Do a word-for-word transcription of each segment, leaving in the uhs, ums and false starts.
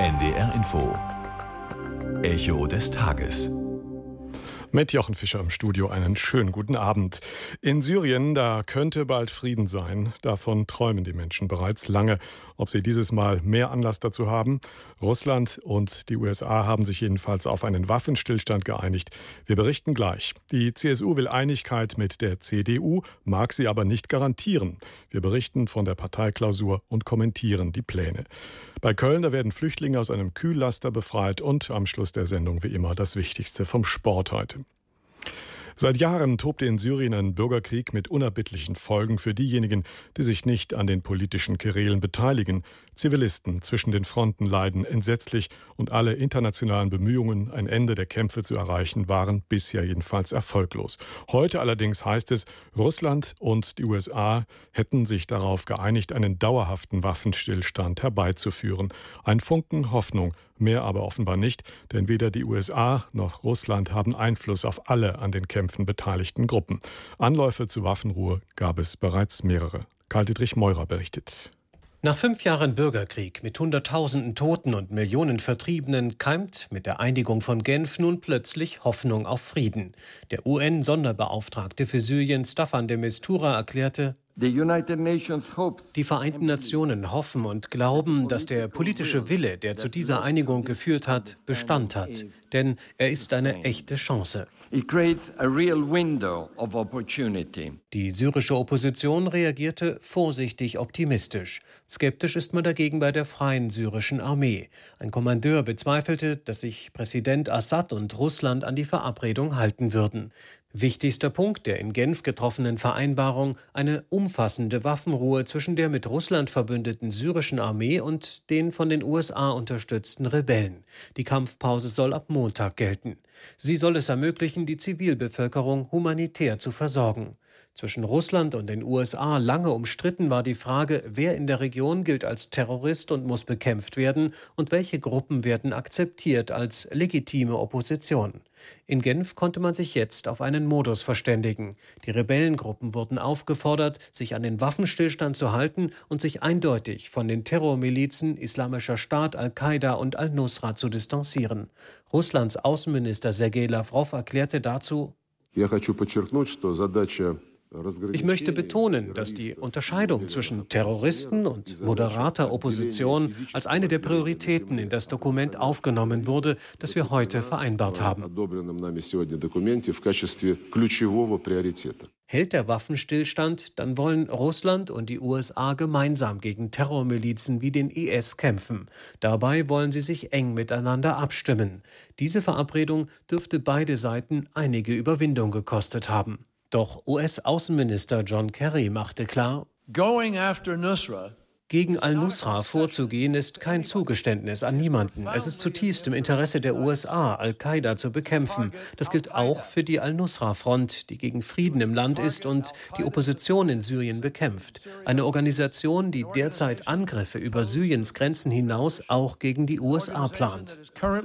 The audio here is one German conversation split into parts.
N D R Info. Echo des Tages. Mit Jochen Fischer im Studio einen schönen guten Abend. In Syrien, da könnte bald Frieden sein. Davon träumen die Menschen bereits lange. Ob sie dieses Mal mehr Anlass dazu haben? Russland und die U S A haben sich jedenfalls auf einen Waffenstillstand geeinigt. Wir berichten gleich. Die C S U will Einigkeit mit der C D U, mag sie aber nicht garantieren. Wir berichten von der Parteiklausur und kommentieren die Pläne. Bei Köln, da werden Flüchtlinge aus einem Kühllaster befreit und am Schluss der Sendung wie immer das Wichtigste vom Sport heute. Seit Jahren tobte in Syrien ein Bürgerkrieg mit unerbittlichen Folgen für diejenigen, die sich nicht an den politischen Querelen beteiligen. Zivilisten zwischen den Fronten leiden entsetzlich und alle internationalen Bemühungen, ein Ende der Kämpfe zu erreichen, waren bisher jedenfalls erfolglos. Heute allerdings heißt es, Russland und die U S A hätten sich darauf geeinigt, einen dauerhaften Waffenstillstand herbeizuführen. Ein Funken Hoffnung, mehr aber offenbar nicht, denn weder die U S A noch Russland haben Einfluss auf alle an den Kämpfen beteiligten Gruppen. Anläufe zu Waffenruhe gab es bereits mehrere. Karl-Dietrich Meurer berichtet. Nach fünf Jahren Bürgerkrieg mit Hunderttausenden Toten und Millionen Vertriebenen keimt mit der Einigung von Genf nun plötzlich Hoffnung auf Frieden. Der U N-Sonderbeauftragte für Syrien Staffan de Mistura erklärte: Die Vereinten Nationen hoffen und glauben, dass der politische Wille, der zu dieser Einigung geführt hat, Bestand hat. Denn er ist eine echte Chance. Die syrische Opposition reagierte vorsichtig optimistisch. Skeptisch ist man dagegen bei der Freien Syrischen Armee. Ein Kommandeur bezweifelte, dass sich Präsident Assad und Russland an die Verabredung halten würden. Wichtigster Punkt der in Genf getroffenen Vereinbarung: eine umfassende Waffenruhe zwischen der mit Russland verbündeten syrischen Armee und den von den U S A unterstützten Rebellen. Die Kampfpause soll ab Montag gelten. Sie soll es ermöglichen, die Zivilbevölkerung humanitär zu versorgen. Zwischen Russland und den U S A lange umstritten war die Frage, wer in der Region gilt als Terrorist und muss bekämpft werden und welche Gruppen werden akzeptiert als legitime Opposition. In Genf konnte man sich jetzt auf einen Modus verständigen. Die Rebellengruppen wurden aufgefordert, sich an den Waffenstillstand zu halten und sich eindeutig von den Terrormilizen Islamischer Staat, Al-Qaida und Al-Nusra zu distanzieren. Russlands Außenminister Sergei Lawrow erklärte dazu: Ich möchte betonen, dass die Unterscheidung zwischen Terroristen und moderater Opposition als eine der Prioritäten in das Dokument aufgenommen wurde, das wir heute vereinbart haben. Hält der Waffenstillstand, dann wollen Russland und die U S A gemeinsam gegen Terrormilizen wie den I S kämpfen. Dabei wollen sie sich eng miteinander abstimmen. Diese Verabredung dürfte beide Seiten einige Überwindung gekostet haben. Doch U S-Außenminister John Kerry machte klar: Going after Nusra Gegen Al-Nusra vorzugehen ist kein Zugeständnis an niemanden. Es ist zutiefst im Interesse der U S A, Al-Qaida zu bekämpfen. Das gilt auch für die Al-Nusra-Front, die gegen Frieden im Land ist und die Opposition in Syrien bekämpft. Eine Organisation, die derzeit Angriffe über Syriens Grenzen hinaus auch gegen die U S A plant.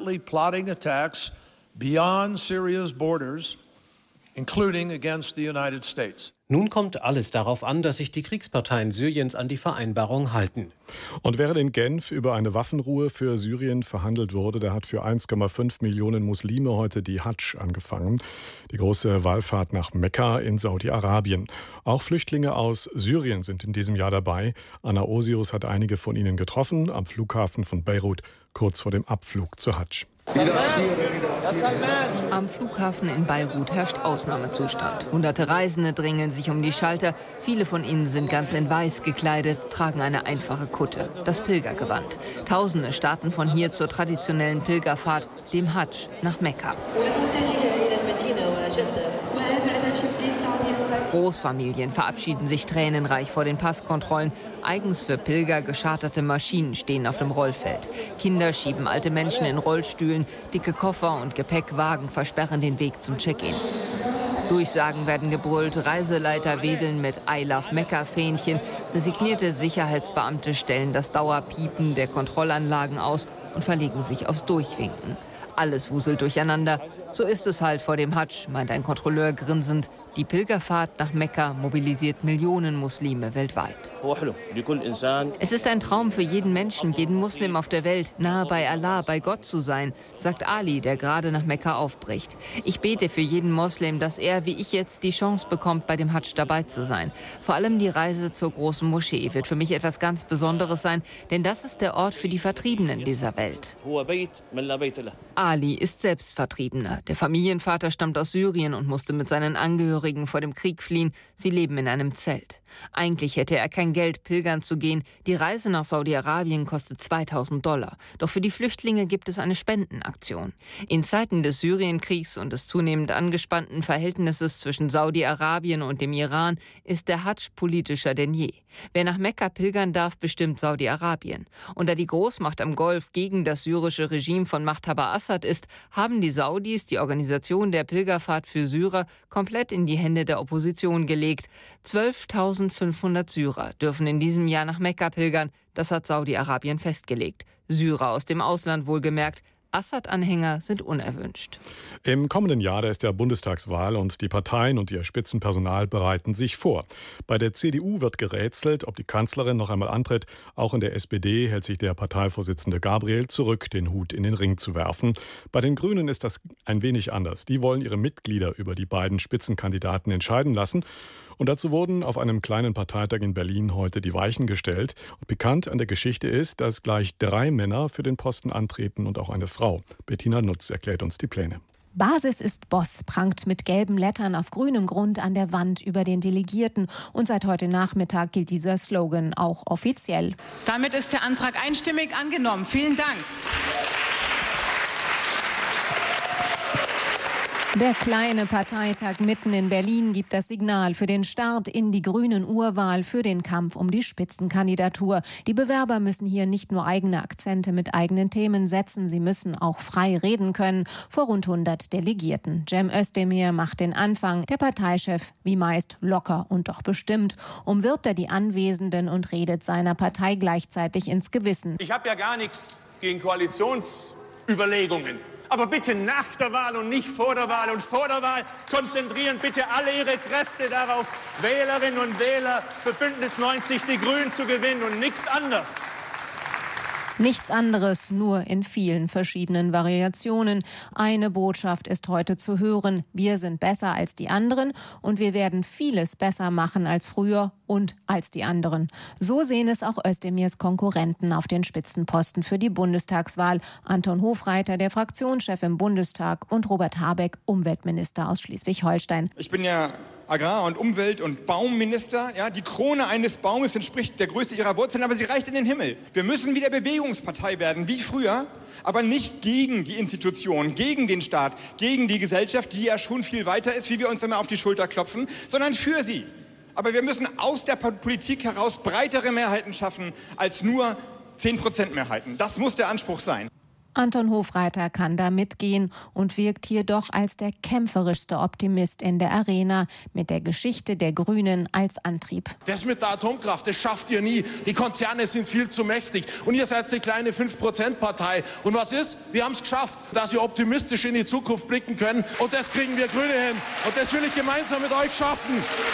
Including against the United States. Nun kommt alles darauf an, dass sich die Kriegsparteien Syriens an die Vereinbarung halten. Und während in Genf über eine Waffenruhe für Syrien verhandelt wurde, da hat für eins Komma fünf Millionen Muslime heute die Hadsch angefangen. Die große Wallfahrt nach Mekka in Saudi-Arabien. Auch Flüchtlinge aus Syrien sind in diesem Jahr dabei. Anna Osius hat einige von ihnen getroffen am Flughafen von Beirut, kurz vor dem Abflug zur Hadsch. Am Flughafen in Beirut herrscht Ausnahmezustand. Hunderte Reisende drängen sich um die Schalter. Viele von ihnen sind ganz in Weiß gekleidet, tragen eine einfache Kutte, das Pilgergewand. Tausende starten von hier zur traditionellen Pilgerfahrt, dem Hadsch, nach Mekka. Großfamilien verabschieden sich tränenreich vor den Passkontrollen. Eigens für Pilger gescharterte Maschinen stehen auf dem Rollfeld. Kinder schieben alte Menschen in Rollstühlen. Dicke Koffer und Gepäckwagen versperren den Weg zum Check-in. Durchsagen werden gebrüllt, Reiseleiter wedeln mit I Love Mekka-Fähnchen. Resignierte Sicherheitsbeamte stellen das Dauerpiepen der Kontrollanlagen aus und verlegen sich aufs Durchwinken. Alles wuselt durcheinander. So ist es halt vor dem Hadsch, meint ein Kontrolleur grinsend. Die Pilgerfahrt nach Mekka mobilisiert Millionen Muslime weltweit. Es ist ein Traum für jeden Menschen, jeden Muslim auf der Welt, nahe bei Allah, bei Gott zu sein, sagt Ali, der gerade nach Mekka aufbricht. Ich bete für jeden Moslem, dass er, wie ich jetzt, die Chance bekommt, bei dem Hadsch dabei zu sein. Vor allem die Reise zur großen Moschee wird für mich etwas ganz Besonderes sein, denn das ist der Ort für die Vertriebenen dieser Welt. Ali ist selbst Vertriebener. Der Familienvater stammt aus Syrien und musste mit seinen Angehörigen vor dem Krieg fliehen. Sie leben in einem Zelt. Eigentlich hätte er kein Geld, pilgern zu gehen. Die Reise nach Saudi-Arabien kostet zweitausend Dollar. Doch für die Flüchtlinge gibt es eine Spendenaktion. In Zeiten des Syrienkriegs und des zunehmend angespannten Verhältnisses zwischen Saudi-Arabien und dem Iran ist der Hadsch politischer denn je. Wer nach Mekka pilgern darf, bestimmt Saudi-Arabien. Und da die Großmacht am Golf gegen das syrische Regime von Machthaber Assad ist, haben die Saudis die Organisation der Pilgerfahrt für Syrer komplett in die Hände der Opposition gelegt. zwölftausendfünfhundert Syrer dürfen in diesem Jahr nach Mekka pilgern. Das hat Saudi-Arabien festgelegt. Syrer aus dem Ausland wohlgemerkt. Assad-Anhänger sind unerwünscht. Im kommenden Jahr, da ist ja Bundestagswahl und die Parteien und ihr Spitzenpersonal bereiten sich vor. Bei der C D U wird gerätselt, ob die Kanzlerin noch einmal antritt. Auch in der S P D hält sich der Parteivorsitzende Gabriel zurück, den Hut in den Ring zu werfen. Bei den Grünen ist das ein wenig anders. Die wollen ihre Mitglieder über die beiden Spitzenkandidaten entscheiden lassen. Und dazu wurden auf einem kleinen Parteitag in Berlin heute die Weichen gestellt. Und bekannt an der Geschichte ist, dass gleich drei Männer für den Posten antreten und auch eine Frau. Bettina Nutz erklärt uns die Pläne. Basis ist Boss, prangt mit gelben Lettern auf grünem Grund an der Wand über den Delegierten. Und seit heute Nachmittag gilt dieser Slogan auch offiziell. Damit ist der Antrag einstimmig angenommen. Vielen Dank. Der kleine Parteitag mitten in Berlin gibt das Signal für den Start in die Grünen-Urwahl, für den Kampf um die Spitzenkandidatur. Die Bewerber müssen hier nicht nur eigene Akzente mit eigenen Themen setzen, sie müssen auch frei reden können vor rund hundert Delegierten. Cem Özdemir macht den Anfang. Der Parteichef, wie meist, locker und doch bestimmt, umwirbt er die Anwesenden und redet seiner Partei gleichzeitig ins Gewissen. Ich habe ja gar nichts gegen Koalitionsüberlegungen. Aber bitte nach der Wahl und nicht vor der Wahl. Und vor der Wahl konzentrieren bitte alle ihre Kräfte darauf, Wählerinnen und Wähler für Bündnis neunzig Die Grünen zu gewinnen und nichts anderes. Nichts anderes, nur in vielen verschiedenen Variationen. Eine Botschaft ist heute zu hören. Wir sind besser als die anderen und wir werden vieles besser machen als früher und als die anderen. So sehen es auch Özdemirs Konkurrenten auf den Spitzenposten für die Bundestagswahl. Anton Hofreiter, der Fraktionschef im Bundestag, und Robert Habeck, Umweltminister aus Schleswig-Holstein. Ich bin ja Agrar- und Umwelt- und Baumminister. Ja, die Krone eines Baumes entspricht der Größe ihrer Wurzeln, aber sie reicht in den Himmel. Wir müssen wieder Bewegungspartei werden, wie früher, aber nicht gegen die Institutionen, gegen den Staat, gegen die Gesellschaft, die ja schon viel weiter ist, wie wir uns immer auf die Schulter klopfen, sondern für sie. Aber wir müssen aus der Politik heraus breitere Mehrheiten schaffen als nur zehn Prozent Mehrheiten. Das muss der Anspruch sein. Anton Hofreiter kann da mitgehen und wirkt hier doch als der kämpferischste Optimist in der Arena mit der Geschichte der Grünen als Antrieb. Das mit der Atomkraft, das schafft ihr nie. Die Konzerne sind viel zu mächtig und ihr seid eine kleine fünf Prozent Partei. Und was ist? Wir haben es geschafft, dass wir optimistisch in die Zukunft blicken können und das kriegen wir Grüne hin. Und das will ich gemeinsam mit euch schaffen.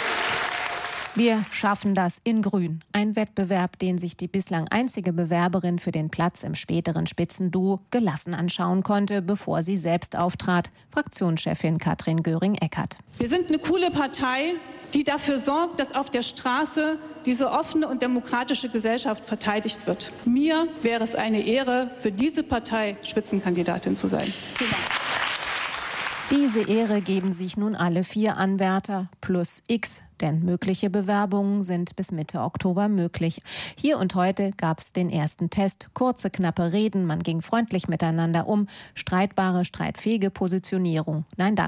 Wir schaffen das in Grün. Ein Wettbewerb, den sich die bislang einzige Bewerberin für den Platz im späteren Spitzenduo gelassen anschauen konnte, bevor sie selbst auftrat. Fraktionschefin Katrin Göring-Eckardt. Wir sind eine coole Partei, die dafür sorgt, dass auf der Straße diese offene und demokratische Gesellschaft verteidigt wird. Mir wäre es eine Ehre, für diese Partei Spitzenkandidatin zu sein. Vielen Dank. Diese Ehre geben sich nun alle vier Anwärter plus X, denn mögliche Bewerbungen sind bis Mitte Oktober möglich. Hier und heute gab es den ersten Test. Kurze, knappe Reden, man ging freundlich miteinander um. Streitbare, streitfähige Positionierung. Nein, danke.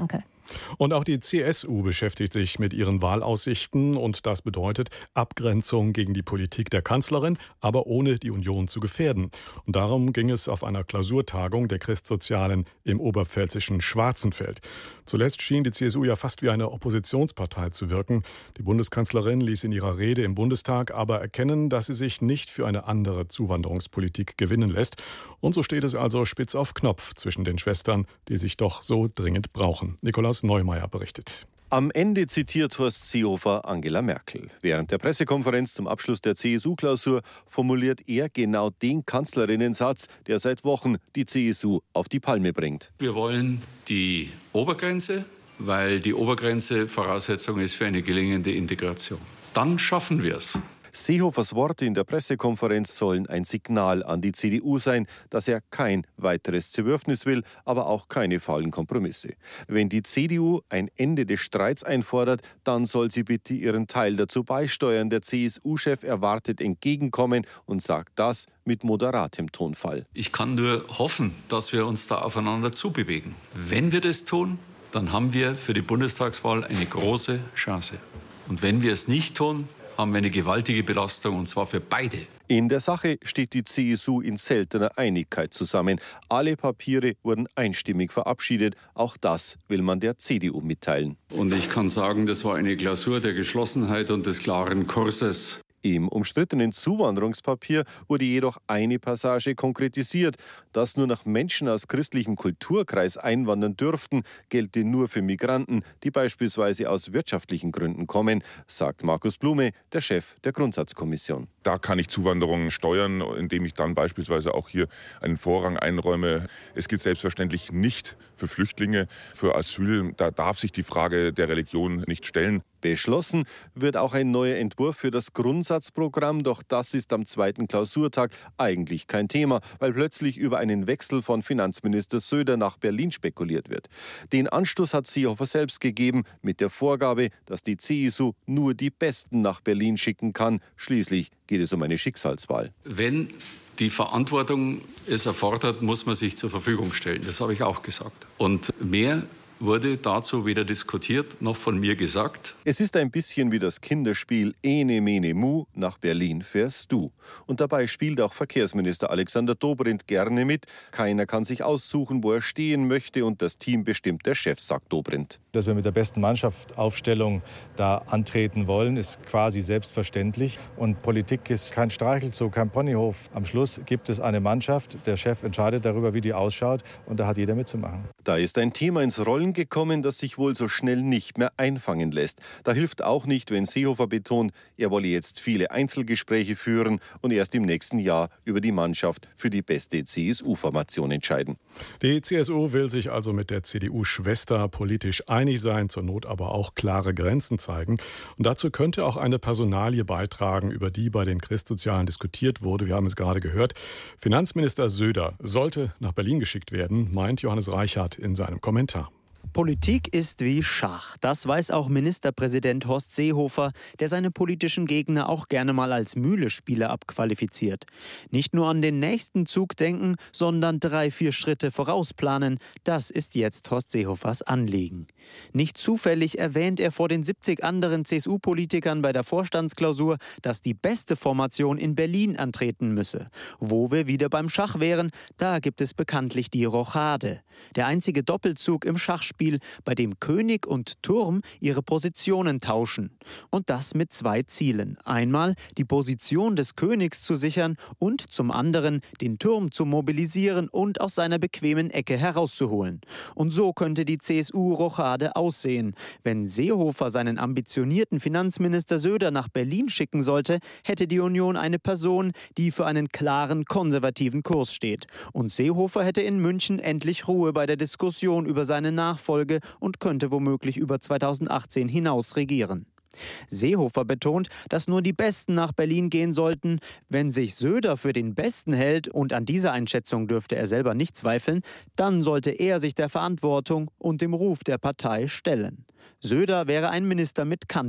Und auch die C S U beschäftigt sich mit ihren Wahlaussichten und das bedeutet Abgrenzung gegen die Politik der Kanzlerin, aber ohne die Union zu gefährden. Und darum ging es auf einer Klausurtagung der Christsozialen im oberpfälzischen Schwarzenfeld. Zuletzt schien die C S U ja fast wie eine Oppositionspartei zu wirken. Die Bundeskanzlerin ließ in ihrer Rede im Bundestag aber erkennen, dass sie sich nicht für eine andere Zuwanderungspolitik gewinnen lässt. Und so steht es also spitz auf Knopf zwischen den Schwestern, die sich doch so dringend brauchen. Nikolaus Neumeier berichtet. Am Ende zitiert Horst Seehofer Angela Merkel. Während der Pressekonferenz zum Abschluss der C S U-Klausur formuliert er genau den Kanzlerinnensatz, der seit Wochen die C S U auf die Palme bringt. Wir wollen die Obergrenze, weil die Obergrenze Voraussetzung ist für eine gelingende Integration. Dann schaffen wir es. Seehofers Worte in der Pressekonferenz sollen ein Signal an die C D U sein, dass er kein weiteres Zerwürfnis will, aber auch keine faulen Kompromisse. Wenn die C D U ein Ende des Streits einfordert, dann soll sie bitte ihren Teil dazu beisteuern. Der C S U-Chef erwartet Entgegenkommen und sagt das mit moderatem Tonfall. Ich kann nur hoffen, dass wir uns da aufeinander zubewegen. Wenn wir das tun, dann haben wir für die Bundestagswahl eine große Chance. Und wenn wir es nicht tun, haben wir eine gewaltige Belastung, und zwar für beide. In der Sache steht die C S U in seltener Einigkeit zusammen. Alle Papiere wurden einstimmig verabschiedet. Auch das will man der C D U mitteilen. Und ich kann sagen, das war eine Klausur der Geschlossenheit und des klaren Kurses. Im umstrittenen Zuwanderungspapier wurde jedoch eine Passage konkretisiert. Dass nur noch Menschen aus christlichem Kulturkreis einwandern dürften, gelte nur für Migranten, die beispielsweise aus wirtschaftlichen Gründen kommen, sagt Markus Blume, der Chef der Grundsatzkommission. Da kann ich Zuwanderung steuern, indem ich dann beispielsweise auch hier einen Vorrang einräume. Es gilt selbstverständlich nicht für Flüchtlinge, für Asyl. Da darf sich die Frage der Religion nicht stellen. Beschlossen wird auch ein neuer Entwurf für das Grundsatzprogramm, doch das ist am zweiten Klausurtag eigentlich kein Thema, weil plötzlich über einen Wechsel von Finanzminister Söder nach Berlin spekuliert wird. Den Anstoß hat Seehofer selbst gegeben mit der Vorgabe, dass die C S U nur die Besten nach Berlin schicken kann. Schließlich geht es um eine Schicksalswahl. Wenn die Verantwortung es erfordert, muss man sich zur Verfügung stellen. Das habe ich auch gesagt. Und mehr wurde dazu weder diskutiert noch von mir gesagt. Es ist ein bisschen wie das Kinderspiel Ene Mene Mu, nach Berlin fährst du. Und dabei spielt auch Verkehrsminister Alexander Dobrindt gerne mit. Keiner kann sich aussuchen, wo er stehen möchte, und das Team bestimmt der Chef, sagt Dobrindt. Dass wir mit der besten Mannschaftsaufstellung da antreten wollen, ist quasi selbstverständlich. Und Politik ist kein Streichelzoo, kein Ponyhof. Am Schluss gibt es eine Mannschaft, der Chef entscheidet darüber, wie die ausschaut, und da hat jeder mitzumachen. Da ist ein Thema ins Rollen gekommen, das sich wohl so schnell nicht mehr einfangen lässt. Da hilft auch nicht, wenn Seehofer betont, er wolle jetzt viele Einzelgespräche führen und erst im nächsten Jahr über die Mannschaft für die beste C S U-Formation entscheiden. Die C S U will sich also mit der C D U-Schwester politisch einig sein, zur Not aber auch klare Grenzen zeigen. Und dazu könnte auch eine Personalie beitragen, über die bei den Christsozialen diskutiert wurde. Wir haben es gerade gehört. Finanzminister Söder sollte nach Berlin geschickt werden, meint Johannes Reichart in seinem Kommentar. Politik ist wie Schach. Das weiß auch Ministerpräsident Horst Seehofer, der seine politischen Gegner auch gerne mal als Mühlespieler abqualifiziert. Nicht nur an den nächsten Zug denken, sondern drei, vier Schritte vorausplanen. Das ist jetzt Horst Seehofers Anliegen. Nicht zufällig erwähnt er vor den siebzig anderen C S U-Politikern bei der Vorstandsklausur, dass die beste Formation in Berlin antreten müsse. Wo wir wieder beim Schach wären, da gibt es bekanntlich die Rochade. Der einzige Doppelzug im Schachspiel, bei dem König und Turm ihre Positionen tauschen. Und das mit zwei Zielen. Einmal die Position des Königs zu sichern und zum anderen den Turm zu mobilisieren und aus seiner bequemen Ecke herauszuholen. Und so könnte die C S U-Rochade aussehen. Wenn Seehofer seinen ambitionierten Finanzminister Söder nach Berlin schicken sollte, hätte die Union eine Person, die für einen klaren konservativen Kurs steht. Und Seehofer hätte in München endlich Ruhe bei der Diskussion über seine Nachfolge und könnte womöglich über zweitausendachtzehn hinaus regieren. Seehofer betont, dass nur die Besten nach Berlin gehen sollten. Wenn sich Söder für den Besten hält, und an dieser Einschätzung dürfte er selber nicht zweifeln, dann sollte er sich der Verantwortung und dem Ruf der Partei stellen. Söder wäre ein Minister mit Kante.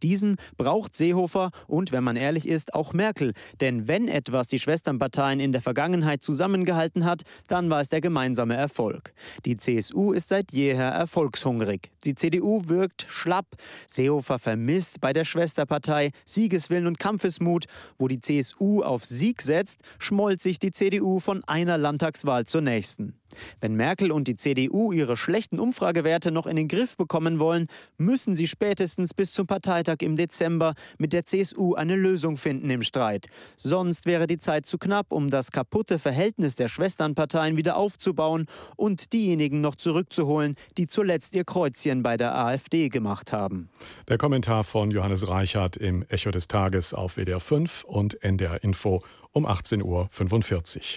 Diesen braucht Seehofer und, wenn man ehrlich ist, auch Merkel. Denn wenn etwas die Schwesternparteien in der Vergangenheit zusammengehalten hat, dann war es der gemeinsame Erfolg. Die C S U ist seit jeher erfolgshungrig. Die C D U wirkt schlapp. Seehofer vermisst bei der Schwesterpartei Siegeswillen und Kampfesmut. Wo die C S U auf Sieg setzt, schmollt sich die C D U von einer Landtagswahl zur nächsten. Wenn Merkel und die C D U ihre schlechten Umfragewerte noch in den Griff bekommen wollen, müssen sie spätestens bis zum Parteitag im Dezember mit der C S U eine Lösung finden im Streit. Sonst wäre die Zeit zu knapp, um das kaputte Verhältnis der Schwesternparteien wieder aufzubauen und diejenigen noch zurückzuholen, die zuletzt ihr Kreuzchen bei der AfD gemacht haben. Der Kommentar von Johannes Reichert im Echo des Tages auf W D R fünf und N D R Info um achtzehn Uhr fünfundvierzig.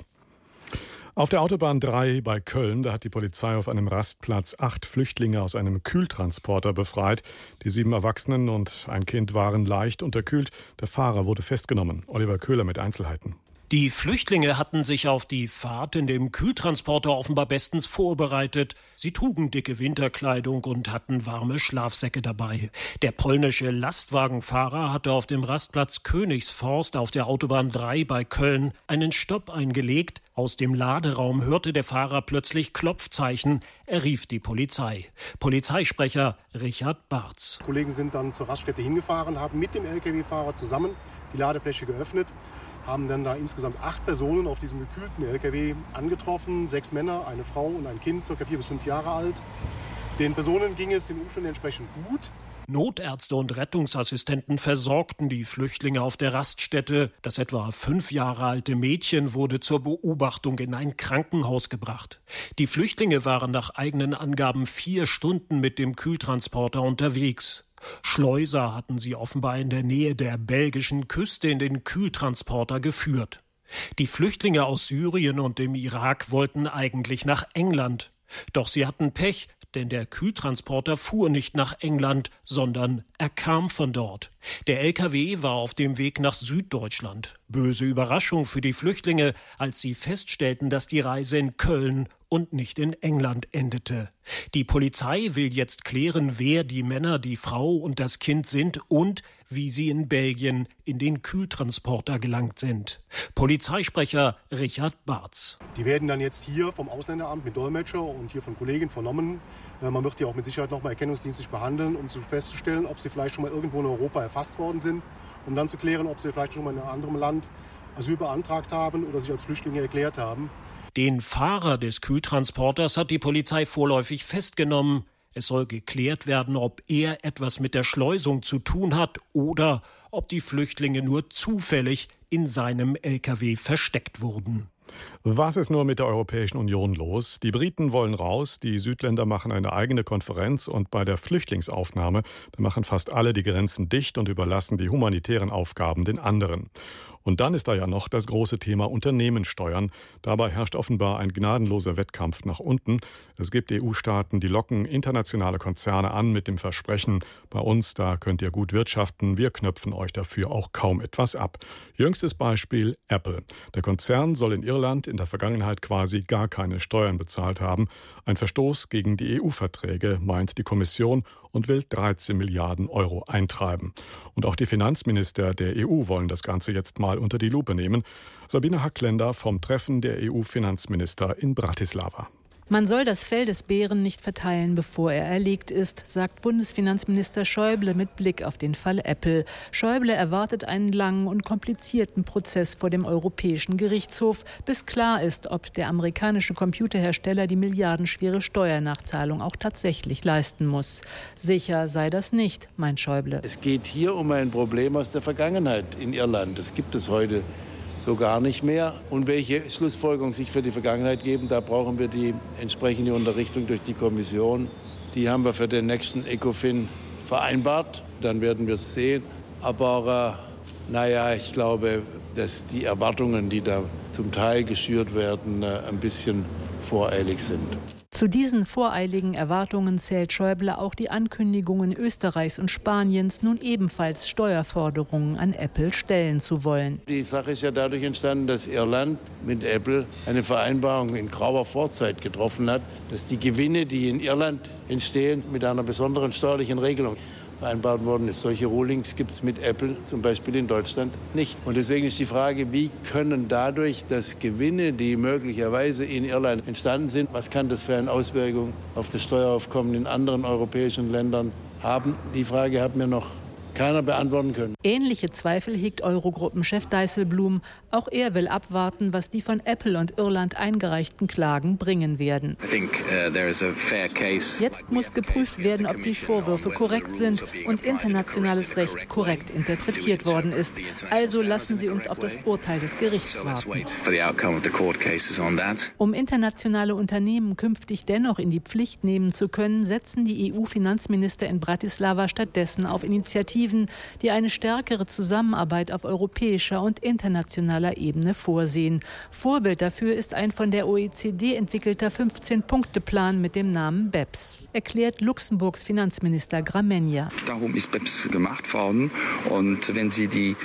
Auf der Autobahn drei bei Köln, da hat die Polizei auf einem Rastplatz acht Flüchtlinge aus einem Kühltransporter befreit. Die sieben Erwachsenen und ein Kind waren leicht unterkühlt. Der Fahrer wurde festgenommen. Oliver Köhler mit Einzelheiten. Die Flüchtlinge hatten sich auf die Fahrt in dem Kühltransporter offenbar bestens vorbereitet. Sie trugen dicke Winterkleidung und hatten warme Schlafsäcke dabei. Der polnische Lastwagenfahrer hatte auf dem Rastplatz Königsforst auf der Autobahn drei bei Köln einen Stopp eingelegt. Aus dem Laderaum hörte der Fahrer plötzlich Klopfzeichen. Er rief die Polizei. Polizeisprecher Richard Barz. Die Kollegen sind dann zur Raststätte hingefahren, haben mit dem L K W-Fahrer zusammen die Ladefläche geöffnet, haben dann da insgesamt acht Personen auf diesem gekühlten L K W angetroffen. Sechs Männer, eine Frau und ein Kind, circa vier bis fünf Jahre alt. Den Personen ging es den Umständen entsprechend gut. Notärzte und Rettungsassistenten versorgten die Flüchtlinge auf der Raststätte. Das etwa fünf Jahre alte Mädchen wurde zur Beobachtung in ein Krankenhaus gebracht. Die Flüchtlinge waren nach eigenen Angaben vier Stunden mit dem Kühltransporter unterwegs. Schleuser hatten sie offenbar in der Nähe der belgischen Küste in den Kühltransporter geführt. Die Flüchtlinge aus Syrien und dem Irak wollten eigentlich nach England. Doch sie hatten Pech, denn der Kühltransporter fuhr nicht nach England, sondern er kam von dort. Der L K W war auf dem Weg nach Süddeutschland. Böse Überraschung für die Flüchtlinge, als sie feststellten, dass die Reise in Köln und nicht in England endete. Die Polizei will jetzt klären, wer die Männer, die Frau und das Kind sind und wie sie in Belgien in den Kühltransporter gelangt sind. Polizeisprecher Richard Barz. Die werden dann jetzt hier vom Ausländeramt mit Dolmetscher und hier von Kollegen vernommen. Man wird die auch mit Sicherheit nochmal erkennungsdienstlich behandeln, um festzustellen, ob sie vielleicht schon mal irgendwo in Europa erfasst worden sind, um dann zu klären, ob sie vielleicht schon mal in einem anderen Land Asyl beantragt haben oder sich als Flüchtlinge erklärt haben. Den Fahrer des Kühltransporters hat die Polizei vorläufig festgenommen. Es soll geklärt werden, ob er etwas mit der Schleusung zu tun hat oder ob die Flüchtlinge nur zufällig in seinem L K W versteckt wurden. Was ist nur mit der Europäischen Union los? Die Briten wollen raus, die Südländer machen eine eigene Konferenz und bei der Flüchtlingsaufnahme, da machen fast alle die Grenzen dicht und überlassen die humanitären Aufgaben den anderen. Und dann ist da ja noch das große Thema Unternehmenssteuern. Dabei herrscht offenbar ein gnadenloser Wettkampf nach unten. Es gibt E U-Staaten, die locken internationale Konzerne an mit dem Versprechen, bei uns, da könnt ihr gut wirtschaften, wir knöpfen euch dafür auch kaum etwas ab. Jüngstes Beispiel Apple. Der Konzern soll in Irland in der Vergangenheit quasi gar keine Steuern bezahlt haben. Ein Verstoß gegen die E U-Verträge, meint die Kommission, und will dreizehn Milliarden Euro eintreiben. Und auch die Finanzminister der E U wollen das Ganze jetzt mal unter die Lupe nehmen. Sabine Hackländer vom Treffen der E U-Finanzminister in Bratislava. Man soll das Fell des Bären nicht verteilen, bevor er erlegt ist, sagt Bundesfinanzminister Schäuble mit Blick auf den Fall Apple. Schäuble erwartet einen langen und komplizierten Prozess vor dem Europäischen Gerichtshof, bis klar ist, ob der amerikanische Computerhersteller die milliardenschwere Steuernachzahlung auch tatsächlich leisten muss. Sicher sei das nicht, meint Schäuble. Es geht hier um ein Problem aus der Vergangenheit in Irland. Das gibt es heute so gar nicht mehr. Und welche Schlussfolgerungen sich für die Vergangenheit geben, da brauchen wir die entsprechende Unterrichtung durch die Kommission. Die haben wir für den nächsten ECOFIN vereinbart. Dann werden wir es sehen. Aber äh, naja, ich glaube, dass die Erwartungen, die da zum Teil geschürt werden, äh, ein bisschen voreilig sind. Zu diesen voreiligen Erwartungen zählt Schäuble auch die Ankündigungen Österreichs und Spaniens, nun ebenfalls Steuerforderungen an Apple stellen zu wollen. Die Sache ist ja dadurch entstanden, dass Irland mit Apple eine Vereinbarung in grauer Vorzeit getroffen hat, dass die Gewinne, die in Irland entstehen, mit einer besonderen steuerlichen Regelung vereinbart worden ist. Solche Rulings gibt es mit Apple zum Beispiel in Deutschland nicht. Und deswegen ist die Frage, wie können dadurch, dass Gewinne, die möglicherweise in Irland entstanden sind, was kann das für eine Auswirkung auf das Steueraufkommen in anderen europäischen Ländern haben? Die Frage hat mir noch keiner beantworten können. Ähnliche Zweifel hegt Eurogruppenchef Dijsselbloem. Auch er will abwarten, was die von Apple und Irland eingereichten Klagen bringen werden. Jetzt muss geprüft werden, ob die Vorwürfe korrekt sind und internationales Recht korrekt interpretiert worden ist. Also lassen Sie uns auf das Urteil des Gerichts warten. Um internationale Unternehmen künftig dennoch in die Pflicht nehmen zu können, setzen die E U-Finanzminister in Bratislava stattdessen auf Initiativen, die eine stärkere Zusammenarbeit auf europäischer und internationaler Ebene vorsehen. Vorbild dafür ist ein von der O E C D entwickelter fünfzehn-Punkte-Plan mit dem Namen B E P S, erklärt Luxemburgs Finanzminister Gramegna. Darum ist B E P S gemacht worden. Und wenn Sie die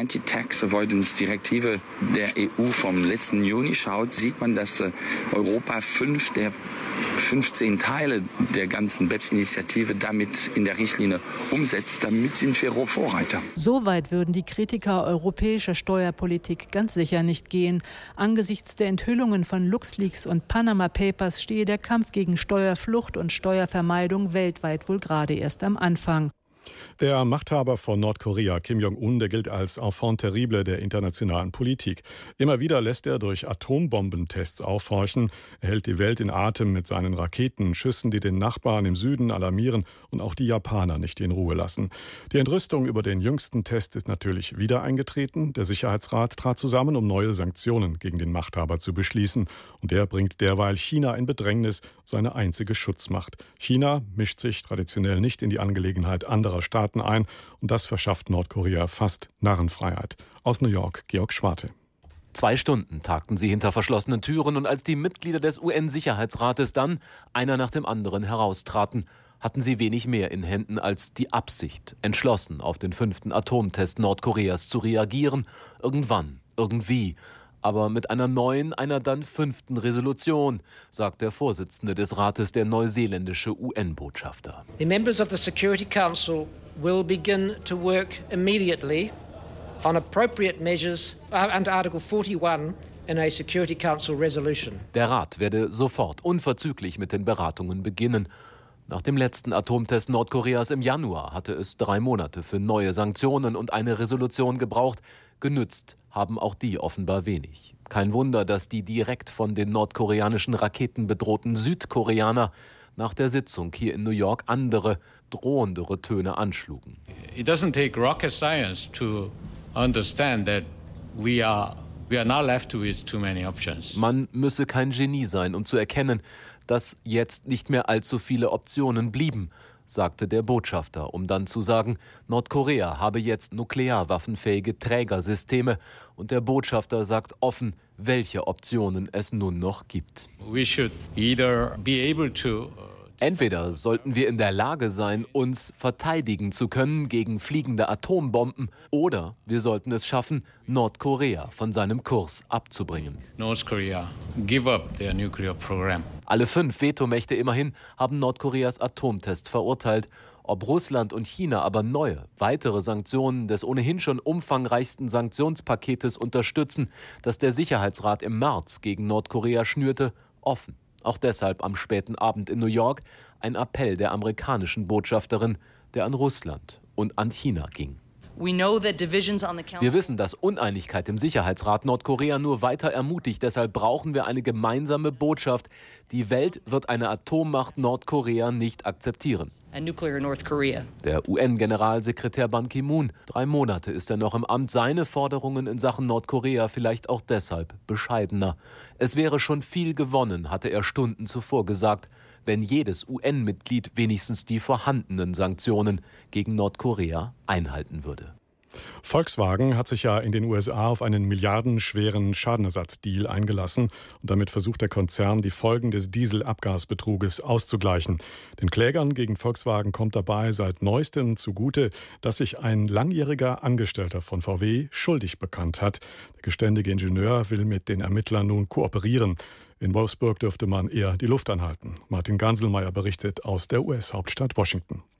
Anti-Tax-Avoidance-Direktive der E U vom letzten Juni schaut, sieht man, dass Europa fünf der fünfzehn Teile der ganzen B E P S-Initiative damit in der Richtlinie umsetzt. Damit sind wir Vorreiter. So weit würden die Kritiker europäischer Steuerpolitik ganz sicher nicht gehen. Angesichts der Enthüllungen von LuxLeaks und Panama Papers stehe der Kampf gegen Steuerflucht und Steuervermeidung weltweit wohl gerade erst am Anfang. Der Machthaber von Nordkorea, Kim Jong-un, der gilt als Enfant terrible der internationalen Politik. Immer wieder lässt er durch Atombombentests aufhorchen. Er hält die Welt in Atem mit seinen Raketenschüssen, die den Nachbarn im Süden alarmieren und auch die Japaner nicht in Ruhe lassen. Die Entrüstung über den jüngsten Test ist natürlich wieder eingetreten. Der Sicherheitsrat trat zusammen, um neue Sanktionen gegen den Machthaber zu beschließen. Und der bringt derweil China in Bedrängnis, seine einzige Schutzmacht. China mischt sich traditionell nicht in die Angelegenheit anderer Staaten ein und das verschafft Nordkorea fast Narrenfreiheit. Aus New York, Georg Schwarte. Zwei Stunden tagten sie hinter verschlossenen Türen und als die Mitglieder des U N-Sicherheitsrates dann, einer nach dem anderen, heraustraten, hatten sie wenig mehr in Händen als die Absicht, entschlossen auf den fünften Atomtest Nordkoreas zu reagieren, irgendwann, irgendwie. Aber mit einer neuen, einer dann fünften Resolution, sagt der Vorsitzende des Rates, der neuseeländische U N-Botschafter. The members of the Security Council will begin to work immediately on appropriate measures under Article forty-one in a Security Council resolution. Der Rat werde sofort unverzüglich mit den Beratungen beginnen. Nach dem letzten Atomtest Nordkoreas im Januar hatte es drei Monate für neue Sanktionen und eine Resolution gebraucht. Genützt haben auch die offenbar wenig. Kein Wunder, dass die direkt von den nordkoreanischen Raketen bedrohten Südkoreaner nach der Sitzung hier in New York andere, drohendere Töne anschlugen. It doesn't take rocket science to understand that we are we are now left with too many options. Man müsse kein Genie sein, um zu erkennen, dass jetzt nicht mehr allzu viele Optionen blieben, sagte der Botschafter, um dann zu sagen, Nordkorea habe jetzt nuklearwaffenfähige Trägersysteme und der Botschafter sagt offen, welche Optionen es nun noch gibt. We should either be able to Entweder sollten wir in der Lage sein, uns verteidigen zu können gegen fliegende Atombomben, oder wir sollten es schaffen, Nordkorea von seinem Kurs abzubringen. North Korea give up their nuclear program. Alle fünf Vetomächte immerhin haben Nordkoreas Atomtest verurteilt. Ob Russland und China aber neue, weitere Sanktionen des ohnehin schon umfangreichsten Sanktionspaketes unterstützen, das der Sicherheitsrat im März gegen Nordkorea schnürte, offen. Auch deshalb am späten Abend in New York ein Appell der amerikanischen Botschafterin, der an Russland und an China ging. Wir wissen, dass Uneinigkeit im Sicherheitsrat Nordkorea nur weiter ermutigt. Deshalb brauchen wir eine gemeinsame Botschaft. Die Welt wird eine Atommacht Nordkorea nicht akzeptieren. Der U N-Generalsekretär Ban Ki-moon, drei Monate ist er noch im Amt, seine Forderungen in Sachen Nordkorea vielleicht auch deshalb bescheidener. Es wäre schon viel gewonnen, hatte er Stunden zuvor gesagt, wenn jedes U N-Mitglied wenigstens die vorhandenen Sanktionen gegen Nordkorea einhalten würde. Volkswagen hat sich ja in den U S A auf einen milliardenschweren Schadenersatzdeal eingelassen und damit versucht der Konzern, die Folgen des Dieselabgasbetruges auszugleichen. Den Klägern gegen Volkswagen kommt dabei seit neuestem zugute, dass sich ein langjähriger Angestellter von V W schuldig bekannt hat. Der geständige Ingenieur will mit den Ermittlern nun kooperieren. In Wolfsburg dürfte man eher die Luft anhalten. Martin Ganselmeier berichtet aus der U S-Hauptstadt Washington.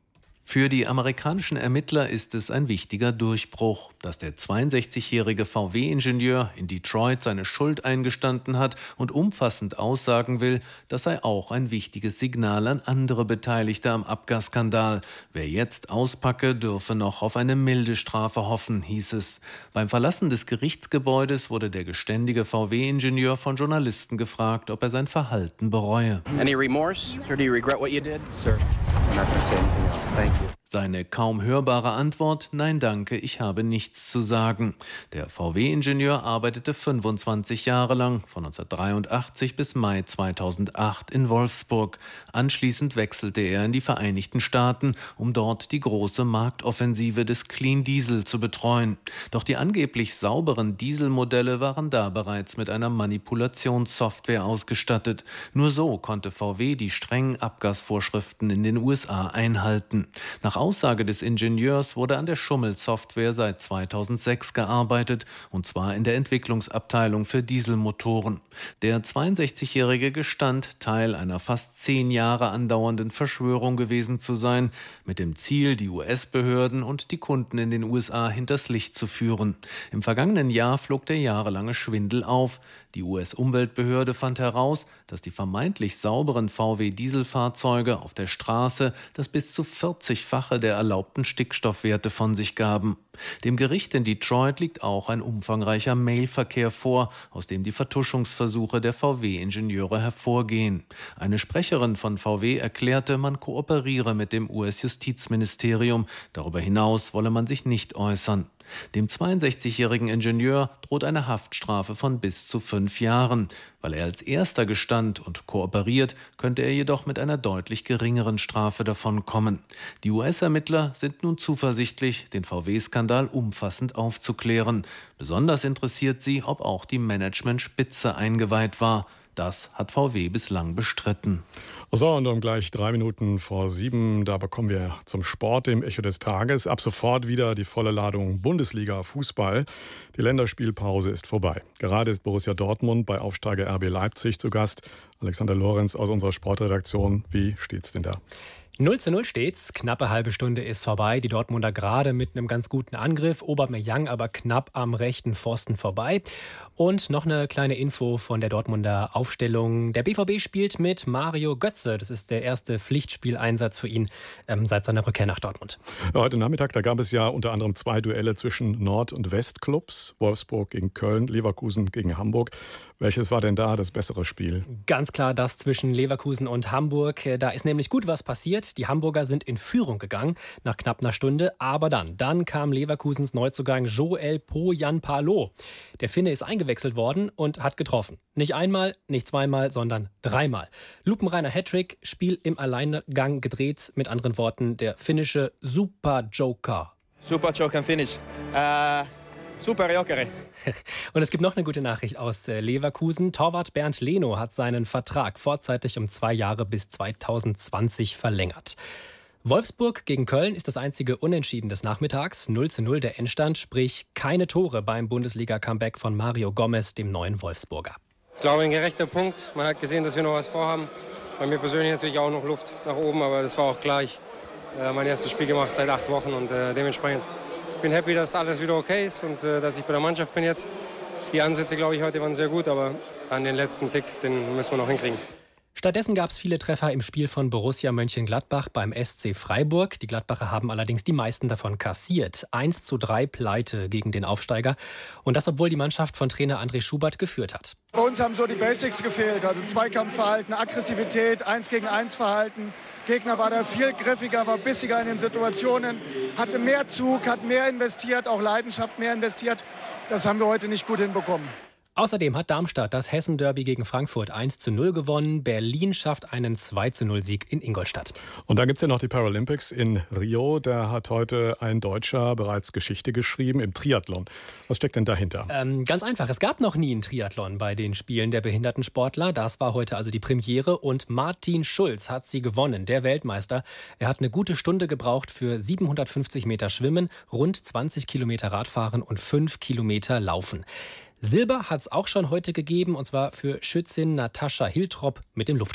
Für die amerikanischen Ermittler ist es ein wichtiger Durchbruch, dass der zweiundsechzigjährige V W-Ingenieur in Detroit seine Schuld eingestanden hat und umfassend aussagen will, das sei auch ein wichtiges Signal an andere Beteiligte am Abgasskandal. Wer jetzt auspacke, dürfe noch auf eine milde Strafe hoffen, hieß es. Beim Verlassen des Gerichtsgebäudes wurde der geständige V W-Ingenieur von Journalisten gefragt, ob er sein Verhalten bereue. Any remorse? Or do you regret what you did? Sir, I'm not going to say anything else. Thank you. Seine kaum hörbare Antwort: Nein, danke, ich habe nichts zu sagen. Der V W-Ingenieur arbeitete fünfundzwanzig Jahre lang, von neunzehnhundertdreiundachtzig bis Mai zweitausendacht in Wolfsburg. Anschließend wechselte er in die Vereinigten Staaten, um dort die große Marktoffensive des Clean Diesel zu betreuen. Doch die angeblich sauberen Dieselmodelle waren da bereits mit einer Manipulationssoftware ausgestattet. Nur so konnte V W die strengen Abgasvorschriften in den U S A einhalten. Nach Aussage des Ingenieurs wurde an der Schummelsoftware seit zweitausendsechs gearbeitet, und zwar in der Entwicklungsabteilung für Dieselmotoren. Der zweiundsechzigjährige gestand, Teil einer fast zehn Jahre andauernden Verschwörung gewesen zu sein, mit dem Ziel, die U S-Behörden und die Kunden in den U S A hinters Licht zu führen. Im vergangenen Jahr flog der jahrelange Schwindel auf. Die U S-Umweltbehörde fand heraus, dass die vermeintlich sauberen V W-Dieselfahrzeuge auf der Straße das bis zu vierzigfache der erlaubten Stickstoffwerte von sich gaben. Dem Gericht in Detroit liegt auch ein umfangreicher Mailverkehr vor, aus dem die Vertuschungsversuche der V W-Ingenieure hervorgehen. Eine Sprecherin von V W erklärte, man kooperiere mit dem U S-Justizministerium. Darüber hinaus wolle man sich nicht äußern. Dem zweiundsechzigjährigen Ingenieur droht eine Haftstrafe von bis zu fünf Jahren. Weil er als Erster gestand und kooperiert, könnte er jedoch mit einer deutlich geringeren Strafe davonkommen. Die U S-Ermittler sind nun zuversichtlich, den V W-Skandal umfassend aufzuklären. Besonders interessiert sie, ob auch die Managementspitze eingeweiht war. Das hat V W bislang bestritten. So, und um gleich drei Minuten vor sieben, da bekommen wir zum Sport, dem Echo des Tages. Ab sofort wieder die volle Ladung Bundesliga-Fußball. Die Länderspielpause ist vorbei. Gerade ist Borussia Dortmund bei Aufsteiger R B Leipzig zu Gast. Alexander Lorenz aus unserer Sportredaktion. Wie steht's denn da? null zu null steht's, knappe halbe Stunde ist vorbei. Die Dortmunder gerade mit einem ganz guten Angriff, Aubameyang aber knapp am rechten Pfosten vorbei. Und noch eine kleine Info von der Dortmunder Aufstellung. Der B V B spielt mit Mario Götze. Das ist der erste Pflichtspieleinsatz für ihn ähm, seit seiner Rückkehr nach Dortmund. Heute Nachmittag, da gab es ja unter anderem zwei Duelle zwischen Nord- und Westclubs. Wolfsburg gegen Köln, Leverkusen gegen Hamburg. Welches war denn da das bessere Spiel? Ganz klar das zwischen Leverkusen und Hamburg. Da ist nämlich gut was passiert. Die Hamburger sind in Führung gegangen nach knapp einer Stunde. Aber dann, dann kam Leverkusens Neuzugang Joel Pohjanpalo. Der Finne ist eingewechselt worden und hat getroffen. Nicht einmal, nicht zweimal, sondern dreimal. Lupenreiner Hattrick, Spiel im Alleingang gedreht. Mit anderen Worten, der finnische Super Joker. Super Joker Finish. Uh... Super Joker. Und es gibt noch eine gute Nachricht aus Leverkusen. Torwart Bernd Leno hat seinen Vertrag vorzeitig um zwei Jahre bis zweitausendzwanzig verlängert. Wolfsburg gegen Köln ist das einzige Unentschieden des Nachmittags. null zu null der Endstand, sprich keine Tore beim Bundesliga-Comeback von Mario Gomez, dem neuen Wolfsburger. Ich glaube, ein gerechter Punkt. Man hat gesehen, dass wir noch was vorhaben. Bei mir persönlich natürlich auch noch Luft nach oben, aber das war auch klar. Ich habe äh, mein erstes Spiel gemacht seit acht Wochen und äh, dementsprechend ich bin happy, dass alles wieder okay ist und äh, dass ich bei der Mannschaft bin jetzt. Die Ansätze, glaube ich, heute waren sehr gut, aber dann den letzten Tick, den müssen wir noch hinkriegen. Stattdessen gab es viele Treffer im Spiel von Borussia Mönchengladbach beim S C Freiburg. Die Gladbacher haben allerdings die meisten davon kassiert. eins zu drei Pleite gegen den Aufsteiger. Und das, obwohl die Mannschaft von Trainer André Schubert geführt hat. Bei uns haben so die Basics gefehlt. Also Zweikampfverhalten, Aggressivität, eins gegen eins Verhalten. Gegner war da viel griffiger, war bissiger in den Situationen, hatte mehr Zug, hat mehr investiert, auch Leidenschaft mehr investiert. Das haben wir heute nicht gut hinbekommen. Außerdem hat Darmstadt das Hessen-Derby gegen Frankfurt eins zu null gewonnen. Berlin schafft einen zwei zu null Sieg in Ingolstadt. Und dann gibt es ja noch die Paralympics in Rio. Da hat heute ein Deutscher bereits Geschichte geschrieben im Triathlon. Was steckt denn dahinter? Ähm, ganz einfach. Es gab noch nie einen Triathlon bei den Spielen der Behindertensportler. Das war heute also die Premiere. Und Martin Schulz hat sie gewonnen, der Weltmeister. Er hat eine gute Stunde gebraucht für siebenhundertfünfzig Meter Schwimmen, rund zwanzig Kilometer Radfahren und fünf Kilometer Laufen. Silber hat es auch schon heute gegeben, und zwar für Schützin Natascha Hiltrop mit dem Luftgewehr.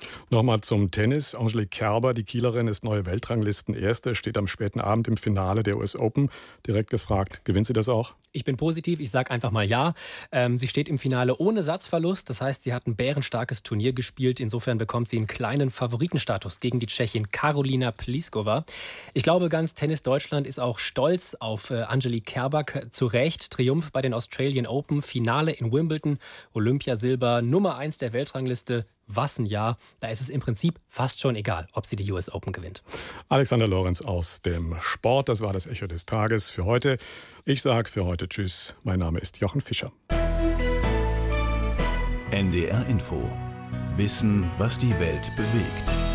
Nochmal zum Tennis. Angelique Kerber, die Kielerin, ist neue Weltranglisten-Erste, steht am späten Abend im Finale der U S Open. Direkt gefragt, gewinnt sie das auch? Ich bin positiv, ich sage einfach mal ja. Ähm, sie steht im Finale ohne Satzverlust, das heißt, sie hat ein bärenstarkes Turnier gespielt. Insofern bekommt sie einen kleinen Favoritenstatus gegen die Tschechin Karolina Pliskova. Ich glaube, ganz Tennis Deutschland ist auch stolz auf äh, Angelique Kerber. Zu Recht, Triumph bei den Australian Open, Finale in Wimbledon, Olympiasilber, Nummer eins der Weltrangliste. Was ein Jahr. Da ist es im Prinzip fast schon egal, ob sie die U S Open gewinnt. Alexander Lorenz aus dem Sport. Das war das Echo des Tages für heute. Ich sage für heute Tschüss. Mein Name ist Jochen Fischer. N D R Info. Wissen, was die Welt bewegt.